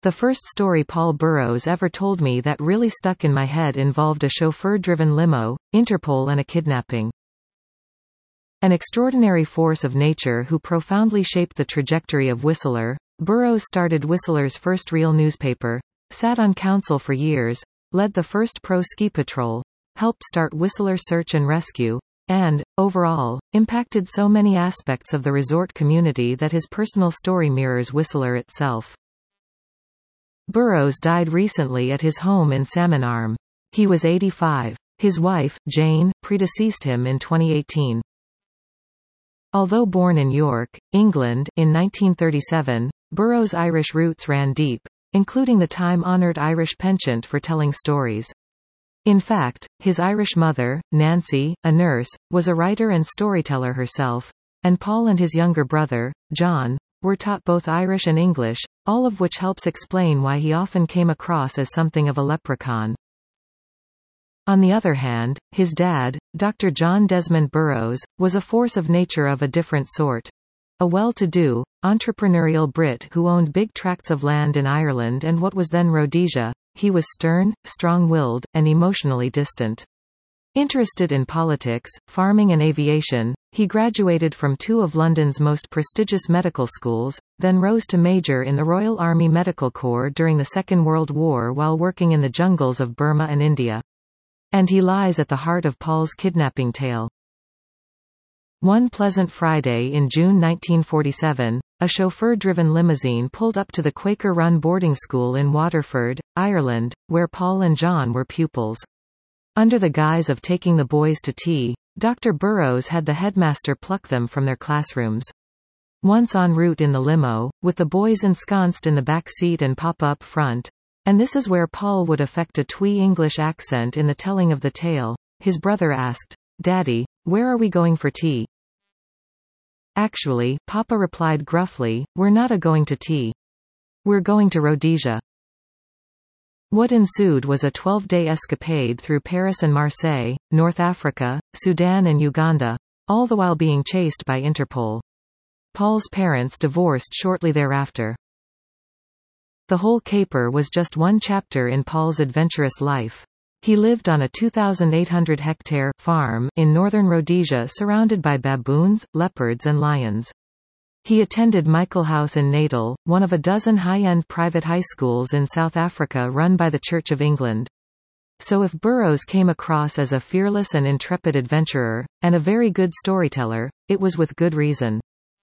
The first story Paul Burrows ever told me that really stuck in my head involved a chauffeur-driven limo, Interpol and a kidnapping. An extraordinary force of nature who profoundly shaped the trajectory of Whistler, Burrows started Whistler's first real newspaper, sat on council for years, led the first pro-ski patrol, helped start Whistler Search and Rescue, and, overall, impacted so many aspects of the resort community that his personal story mirrors Whistler itself. Burrows died recently at his home in Salmon Arm. He was 85. His wife, Jane, predeceased him in 2018. Although born in York, England, in 1937, Burrows' Irish roots ran deep, including the time-honored Irish penchant for telling stories. In fact, his Irish mother, Nancy, a nurse, was a writer and storyteller herself, and Paul and his younger brother, John, were taught both Irish and English, all of which helps explain why he often came across as something of a leprechaun. On the other hand, his dad, Dr. John Desmond Burrows, was a force of nature of a different sort. A well-to-do, entrepreneurial Brit who owned big tracts of land in Ireland and what was then Rhodesia, he was stern, strong-willed, and emotionally distant. Interested in politics, farming and aviation, he graduated from two of London's most prestigious medical schools, then rose to major in the Royal Army Medical Corps during the Second World War while working in the jungles of Burma and India. And he lies at the heart of Paul's kidnapping tale. One pleasant Friday in June 1947, a chauffeur-driven limousine pulled up to the Quaker-run boarding school in Waterford, Ireland, where Paul and John were pupils. Under the guise of taking the boys to tea, Dr. Burrows had the headmaster pluck them from their classrooms. Once en route in the limo, with the boys ensconced in the back seat and Papa up front, and this is where Paul would affect a twee English accent in the telling of the tale, his brother asked, "Daddy, where are we going for tea?" "Actually," Papa replied gruffly, "we're not going to tea. We're going to Rhodesia." What ensued was a 12-day escapade through Paris and Marseille, North Africa, Sudan and Uganda, all the while being chased by Interpol. Paul's parents divorced shortly thereafter. The whole caper was just one chapter in Paul's adventurous life. He lived on a 2,800-hectare farm in northern Rhodesia surrounded by baboons, leopards and lions. He attended Michael House in Natal, one of a dozen high-end private high schools in South Africa run by the Church of England. So if Burrows came across as a fearless and intrepid adventurer, and a very good storyteller, it was with good reason.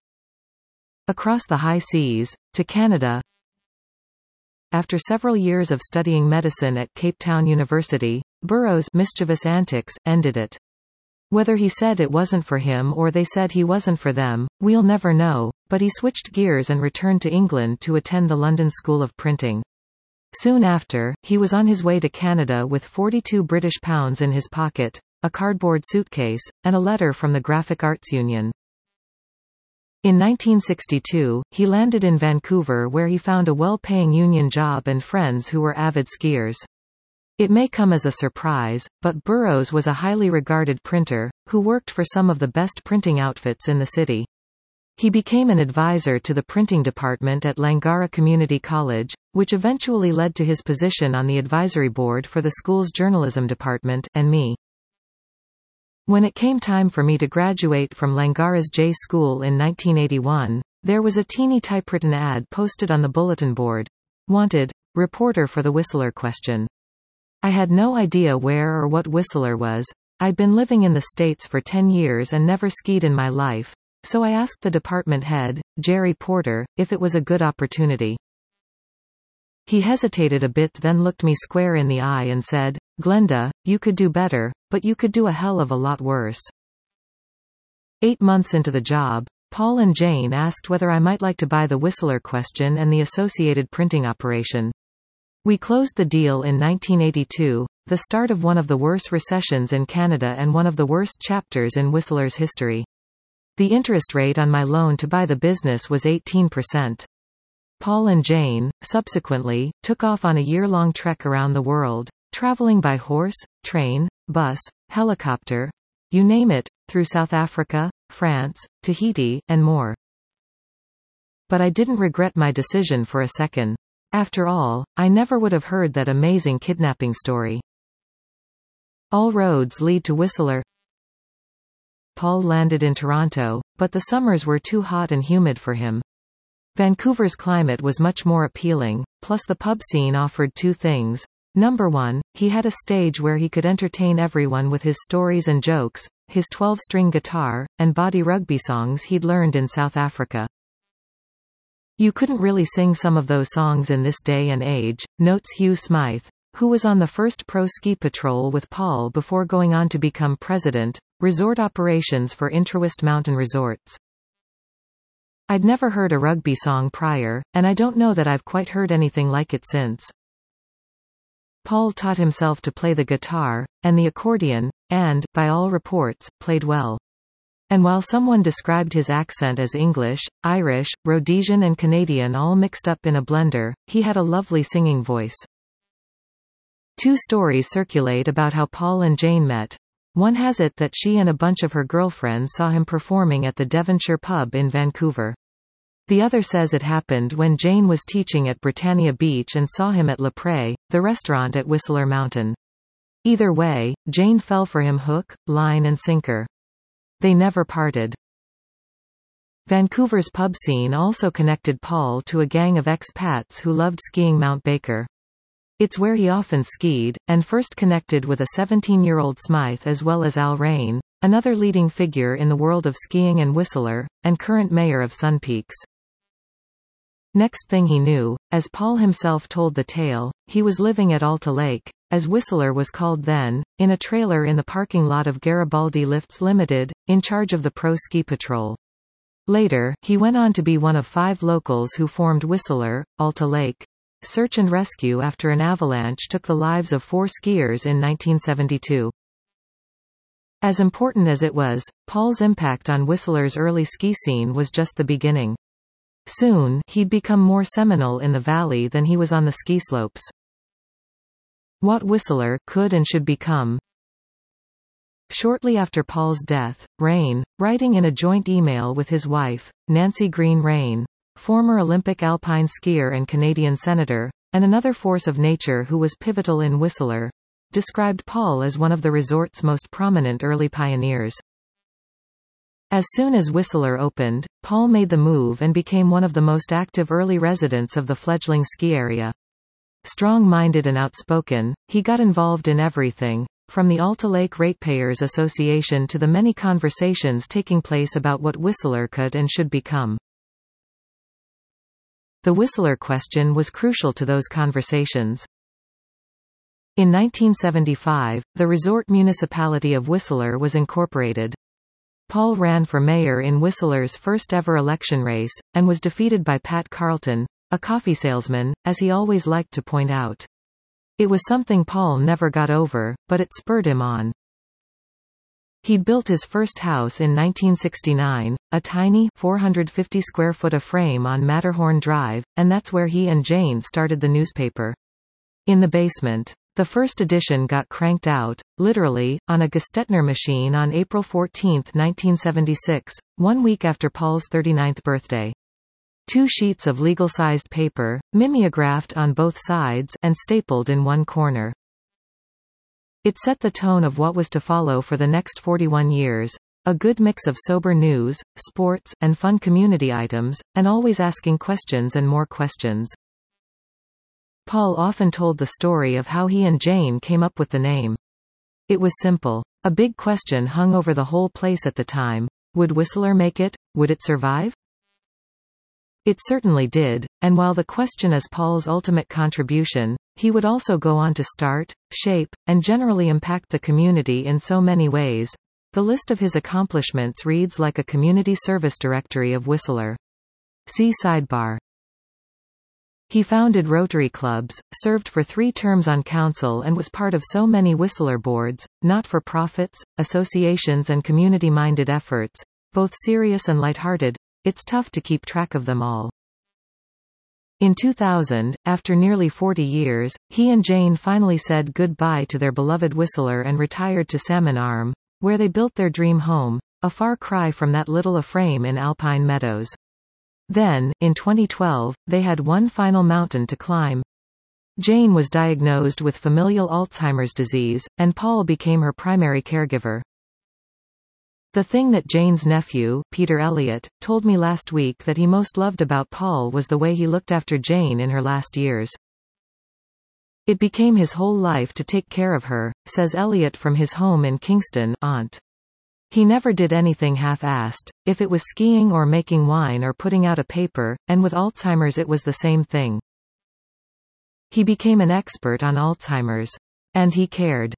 Across the high seas, to Canada. After several years of studying medicine at Cape Town University, Burrows' mischievous antics ended it. Whether he said it wasn't for him or they said he wasn't for them, we'll never know, but he switched gears and returned to England to attend the London School of Printing. Soon after, he was on his way to Canada with £42 in his pocket, a cardboard suitcase, and a letter from the Graphic Arts Union. In 1962, he landed in Vancouver where he found a well-paying union job and friends who were avid skiers. It may come as a surprise, but Burrows was a highly regarded printer, who worked for some of the best printing outfits in the city. He became an advisor to the printing department at Langara Community College, which eventually led to his position on the advisory board for the school's journalism department, and me. When it came time for me to graduate from Langara's J School in 1981, there was a teeny typewritten ad posted on the bulletin board. Wanted, reporter for the Whistler question. I had no idea where or what Whistler was. I'd been living in the States for 10 years and never skied in my life, so I asked the department head, Jerry Porter, if it was a good opportunity. He hesitated a bit, then looked me square in the eye and said, "Glenda, you could do better, but you could do a hell of a lot worse." 8 months into the job, Paul and Jane asked whether I might like to buy the Whistler question and the associated printing operation. We closed the deal in 1982, the start of one of the worst recessions in Canada and one of the worst chapters in Whistler's history. The interest rate on my loan to buy the business was 18%. Paul and Jane, subsequently, took off on a year-long trek around the world, traveling by horse, train, bus, helicopter, you name it, through South Africa, France, Tahiti, and more. But I didn't regret my decision for a second. After all, I never would have heard that amazing kidnapping story. All roads lead to Whistler. Paul landed in Toronto, but the summers were too hot and humid for him. Vancouver's climate was much more appealing, plus the pub scene offered two things. Number one, he had a stage where he could entertain everyone with his stories and jokes, his 12-string guitar, and body rugby songs he'd learned in South Africa. You couldn't really sing some of those songs in this day and age, notes Hugh Smythe, who was on the first pro ski patrol with Paul before going on to become president, resort operations for Intrawest Mountain Resorts. I'd never heard a rugby song prior, and I don't know that I've quite heard anything like it since. Paul taught himself to play the guitar, and the accordion, and, by all reports, played well. And while someone described his accent as English, Irish, Rhodesian and Canadian all mixed up in a blender, he had a lovely singing voice. Two stories circulate about how Paul and Jane met. One has it that she and a bunch of her girlfriends saw him performing at the Devonshire pub in Vancouver. The other says it happened when Jane was teaching at Britannia Beach and saw him at Le Pré, the restaurant at Whistler Mountain. Either way, Jane fell for him hook, line and sinker. They never parted. Vancouver's pub scene also connected Paul to a gang of expats who loved skiing Mount Baker. It's where he often skied, and first connected with a 17-year-old Smythe as well as Al Rain, another leading figure in the world of skiing and Whistler, and current mayor of Sun Peaks. Next thing he knew, as Paul himself told the tale, he was living at Alta Lake, as Whistler was called then, in a trailer in the parking lot of Garibaldi Lifts Limited, in charge of the Pro Ski Patrol. Later, he went on to be one of 5 locals who formed Whistler, Alta Lake Search and Rescue after an avalanche took the lives of 4 skiers in 1972. As important as it was, Paul's impact on Whistler's early ski scene was just the beginning. Soon, he'd become more seminal in the valley than he was on the ski slopes. What Whistler could and should become. Shortly after Paul's death, Rain, writing in a joint email with his wife, Nancy Green Rain, former Olympic alpine skier and Canadian senator, and another force of nature who was pivotal in Whistler, described Paul as one of the resort's most prominent early pioneers. As soon as Whistler opened, Paul made the move and became one of the most active early residents of the fledgling ski area. Strong-minded and outspoken, he got involved in everything, from the Alta Lake Ratepayers Association to the many conversations taking place about what Whistler could and should become. The Whistler question was crucial to those conversations. In 1975, the resort municipality of Whistler was incorporated. Paul ran for mayor in Whistler's first-ever election race, and was defeated by Pat Carlton, a coffee salesman, as he always liked to point out. It was something Paul never got over, but it spurred him on. He'd built his first house in 1969, a tiny 450 square foot frame on Matterhorn Drive, and that's where he and Jane started the newspaper. In the basement. The first edition got cranked out, literally, on a Gestetner machine on April 14, 1976, 1 week after Paul's 39th birthday. 2 sheets of legal-sized paper, mimeographed on both sides, and stapled in one corner. It set the tone of what was to follow for the next 41 years, a good mix of sober news, sports, and fun community items, and always asking questions and more questions. Paul often told the story of how he and Jane came up with the name. It was simple. A big question hung over the whole place at the time. Would Whistler make it? Would it survive? It certainly did, and while the question is Paul's ultimate contribution, he would also go on to start, shape, and generally impact the community in so many ways. The list of his accomplishments reads like a community service directory of Whistler. See sidebar. He founded Rotary clubs, served for 3 terms on council and was part of so many Whistler boards, not-for-profits, associations and community-minded efforts, both serious and lighthearted. It's tough to keep track of them all. In 2000, after nearly 40 years, he and Jane finally said goodbye to their beloved Whistler and retired to Salmon Arm, where they built their dream home, a far cry from that little a-frame in Alpine Meadows. Then, in 2012, they had one final mountain to climb. Jane was diagnosed with familial Alzheimer's disease, and Paul became her primary caregiver. The thing that Jane's nephew, Peter Elliott, told me last week that he most loved about Paul was the way he looked after Jane in her last years. It became his whole life to take care of her, says Elliott from his home in Kingston, Ont. He never did anything half-assed, if it was skiing or making wine or putting out a paper, and with Alzheimer's it was the same thing. He became an expert on Alzheimer's. And he cared.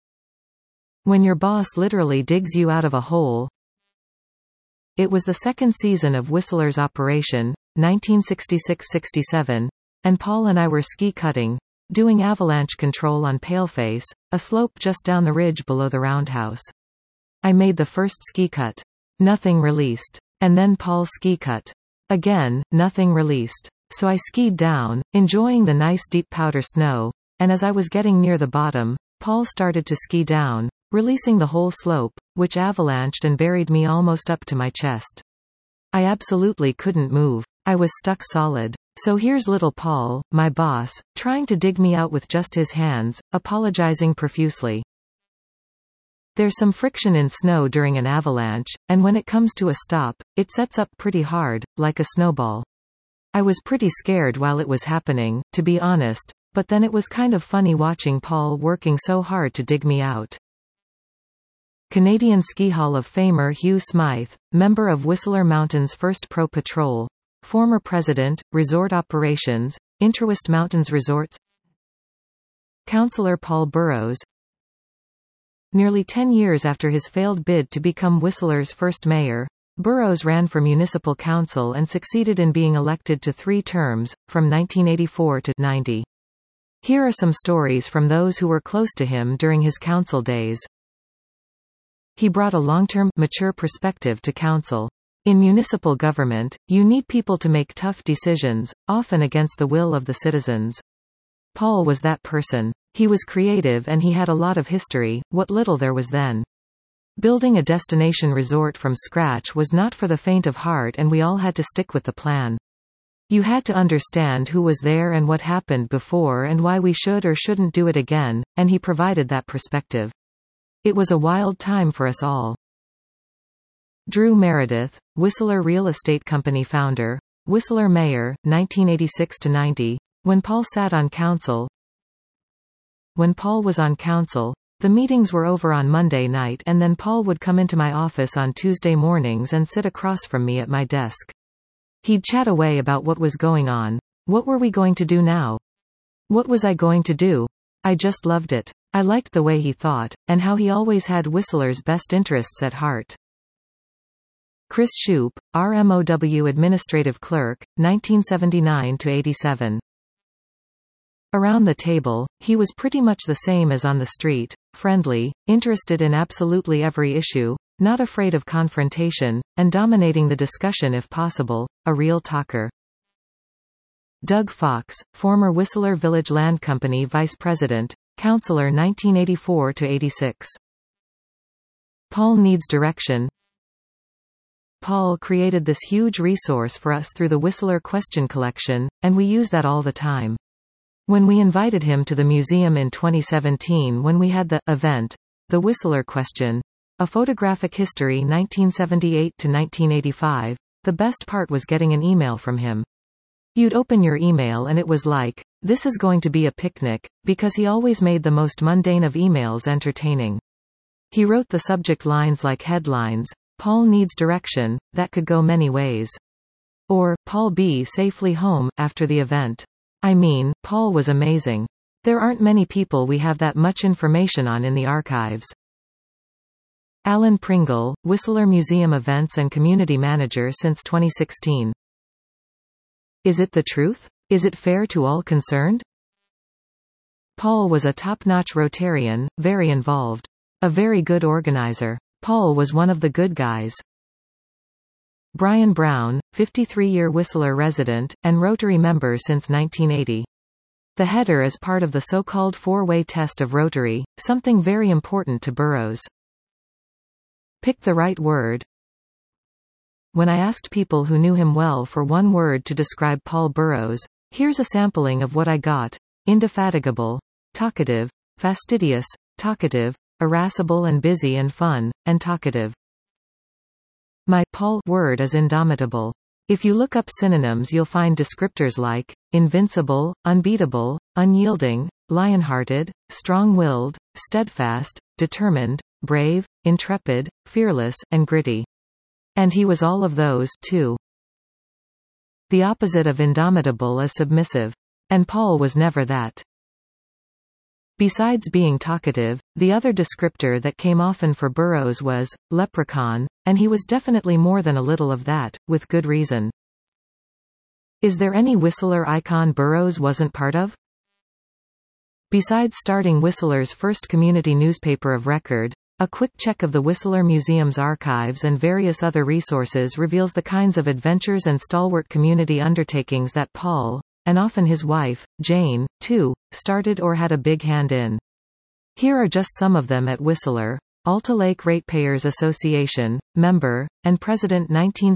When your boss literally digs you out of a hole. It was the second season of Whistler's Operation, 1966-67, and Paul and I were ski cutting, doing avalanche control on Paleface, a slope just down the ridge below the roundhouse. I made the first ski cut. Nothing released. And then Paul ski cut. Again, nothing released. So I skied down, enjoying the nice deep powder snow, and as I was getting near the bottom, Paul started to ski down, releasing the whole slope, which avalanched and buried me almost up to my chest. I absolutely couldn't move. I was stuck solid. So here's little Paul, my boss, trying to dig me out with just his hands, apologizing profusely. There's some friction in snow during an avalanche, and when it comes to a stop, it sets up pretty hard, like a snowball. I was pretty scared while it was happening, to be honest, but then it was kind of funny watching Paul working so hard to dig me out. Canadian Ski Hall of Famer Hugh Smythe, member of Whistler Mountain's first Pro Patrol, former president, Resort Operations, Interwest Mountains Resorts. Councillor Paul Burrows. Nearly 10 years after his failed bid to become Whistler's first mayor, Burrows ran for municipal council and succeeded in being elected to 3 terms, from 1984 to 90. Here are some stories from those who were close to him during his council days. He brought a long-term, mature perspective to council. In municipal government, you need people to make tough decisions, often against the will of the citizens. Paul was that person. He was creative and he had a lot of history, what little there was then. Building a destination resort from scratch was not for the faint of heart, and we all had to stick with the plan. You had to understand who was there and what happened before and why we should or shouldn't do it again, and he provided that perspective. It was a wild time for us all. Drew Meredith, Whistler Real Estate Company founder, Whistler mayor, 1986-90, when Paul sat on council. When Paul was on council, the meetings were over on Monday night and then Paul would come into my office on Tuesday mornings and sit across from me at my desk. He'd chat away about what was going on. What were we going to do now? What was I going to do? I just loved it. I liked the way he thought, and how he always had Whistler's best interests at heart. Chris Shoup, RMOW Administrative Clerk, 1979-87. Around the table, he was pretty much the same as on the street, friendly, interested in absolutely every issue, not afraid of confrontation, and dominating the discussion if possible, a real talker. Doug Fox, former Whistler Village Land Company Vice President, Councillor 1984-86. Paul needs direction. Paul created this huge resource for us through the Whistler Question Collection, and we use that all the time. When we invited him to the museum in 2017 when we had the event, The Whistler Question, A Photographic History 1978-1985, the best part was getting an email from him. You'd open your email and it was like, this is going to be a picnic, because he always made the most mundane of emails entertaining. He wrote the subject lines like headlines, Paul needs direction, that could go many ways. Or, Paul be safely home, after the event. I mean, Paul was amazing. There aren't many people we have that much information on in the archives. Alan Pringle, Whistler Museum Events and Community Manager since 2016. Is it the truth? Is it fair to all concerned? Paul was a top-notch Rotarian, very involved. A very good organizer. Paul was one of the good guys. Brian Brown, 53-year Whistler resident, and Rotary member since 1980. The header is part of the so-called four-way test of Rotary, something very important to Burrows. Pick the right word. When I asked people who knew him well for one word to describe Paul Burrows, here's a sampling of what I got. Indefatigable, talkative, fastidious, talkative, irascible and busy and fun, and talkative. My Paul word is indomitable. If you look up synonyms you'll find descriptors like invincible, unbeatable, unyielding, lion-hearted, strong-willed, steadfast, determined, brave, intrepid, fearless, and gritty. And he was all of those, too. The opposite of indomitable is submissive. And Paul was never that. Besides being talkative, the other descriptor that came often for Burrows was leprechaun, and he was definitely more than a little of that, with good reason. Is there any Whistler icon Burrows wasn't part of? Besides starting Whistler's first community newspaper of record, a quick check of the Whistler Museum's archives and various other resources reveals the kinds of adventures and stalwart community undertakings that Paul, and often his wife, Jane, too, started or had a big hand in. Here are just some of them at Whistler. Alta Lake Ratepayers Association, member, and president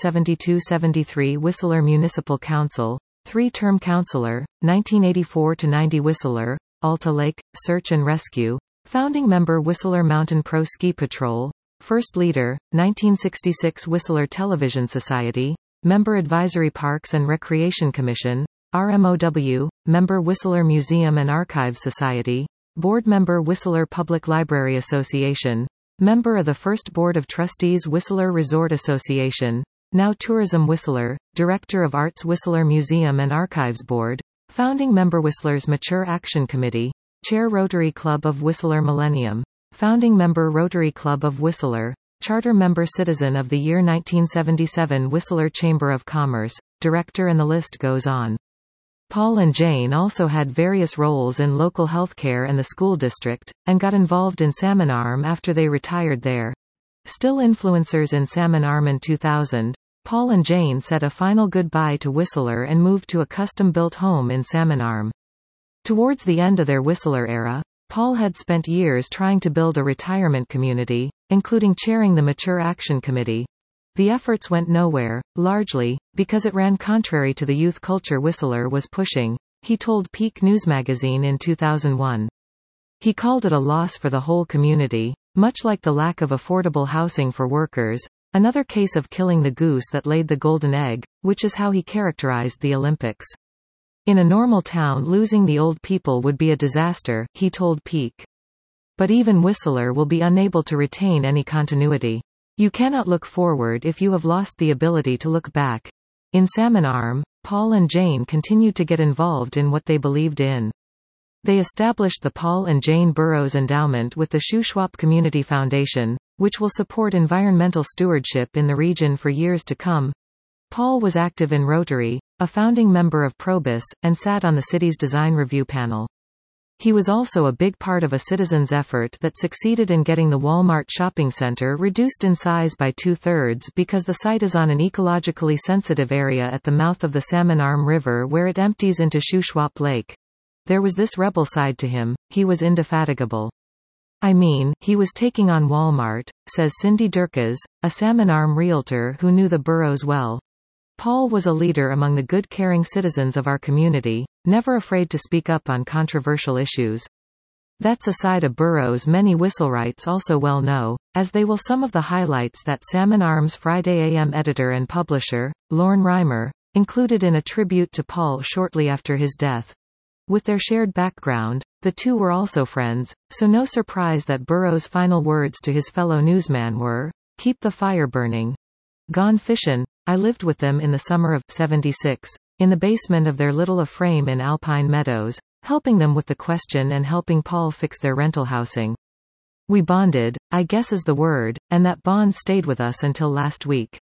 1972–73 Whistler Municipal Council, 3-term councilor, 1984–90 Whistler, Alta Lake, Search and Rescue, founding member Whistler Mountain Pro Ski Patrol, first leader, 1966 Whistler Television Society, member Advisory Parks and Recreation Commission, RMOW, member Whistler Museum and Archives Society, board member Whistler Public Library Association, member of the first Board of Trustees Whistler Resort Association, now Tourism Whistler, director of Arts Whistler Museum and Archives Board, founding member Whistler's Mature Action Committee, chair Rotary Club of Whistler Millennium, founding member Rotary Club of Whistler, charter member Citizen of the Year 1977 Whistler Chamber of Commerce, director, and the list goes on. Paul and Jane also had various roles in local healthcare and the school district, and got involved in Salmon Arm after they retired there. Still influencers in Salmon Arm in 2000, Paul and Jane said a final goodbye to Whistler and moved to a custom-built home in Salmon Arm. Towards the end of their Whistler era, Paul had spent years trying to build a retirement community, including chairing the Mature Action Committee. The efforts went nowhere, largely, because it ran contrary to the youth culture Whistler was pushing, he told Peak News Magazine in 2001. He called it a loss for the whole community, much like the lack of affordable housing for workers, another case of killing the goose that laid the golden egg, which is how he characterized the Olympics. In a normal town losing the old people would be a disaster, he told Peak. But even Whistler will be unable to retain any continuity. You cannot look forward if you have lost the ability to look back. In Salmon Arm, Paul and Jane continued to get involved in what they believed in. They established the Paul and Jane Burrows Endowment with the Shuswap Community Foundation, which will support environmental stewardship in the region for years to come. Paul was active in Rotary, a founding member of Probus, and sat on the city's design review panel. He was also a big part of a citizens' effort that succeeded in getting the Walmart shopping center reduced in size by 2/3 because the site is on an ecologically sensitive area at the mouth of the Salmon Arm River where it empties into Shuswap Lake. There was this rebel side to him, he was indefatigable. I mean, he was taking on Walmart, says Cindy Durkes, a Salmon Arm realtor who knew the Burrows well. Paul was a leader among the good caring citizens of our community, never afraid to speak up on controversial issues. That's a side of Burrows many Whistlerites also well know, as they will some of the highlights that Salmon Arm's Friday AM editor and publisher, Lorne Reimer, included in a tribute to Paul shortly after his death. With their shared background, the two were also friends, so no surprise that Burrows' final words to his fellow newsman were, "Keep the fire burning." Gone fishin', I lived with them in the summer of '76, in the basement of their little A-frame in Alpine Meadows, helping them with the question and helping Paul fix their rental housing. We bonded, I guess is the word, and that bond stayed with us until last week.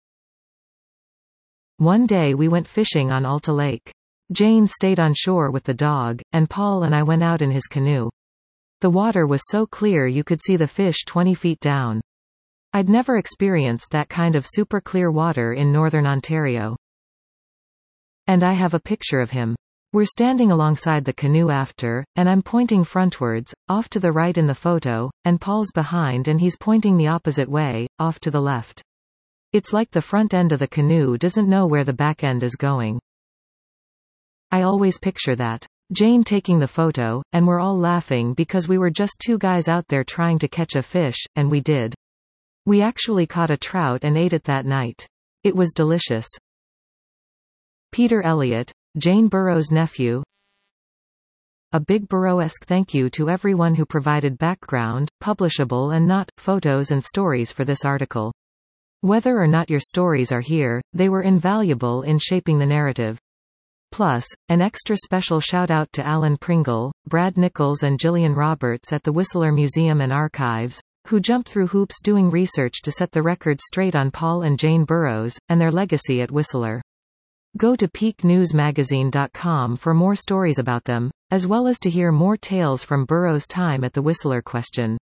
One day we went fishing on Alta Lake. Jane stayed on shore with the dog, and Paul and I went out in his canoe. The water was so clear you could see the fish 20 feet down. I'd never experienced that kind of super clear water in northern Ontario. And I have a picture of him. We're standing alongside the canoe after, and I'm pointing frontwards, off to the right in the photo, and Paul's behind and he's pointing the opposite way, off to the left. It's like the front end of the canoe doesn't know where the back end is going. I always picture that. Jane taking the photo, and we're all laughing because we were just two guys out there trying to catch a fish, and we did. We actually caught a trout and ate it that night. It was delicious. Peter Elliott, Jane Burroughs' nephew. A big Burroughs-esque thank you to everyone who provided background, publishable and not, photos and stories for this article. Whether or not your stories are here, they were invaluable in shaping the narrative. Plus, an extra special shout-out to Alan Pringle, Brad Nichols and Gillian Roberts at the Whistler Museum and Archives, who jumped through hoops doing research to set the record straight on Paul and Jane Burroughs, and their legacy at Whistler. Go to peaknewsmagazine.com for more stories about them, as well as to hear more tales from Burroughs' time at the Whistler.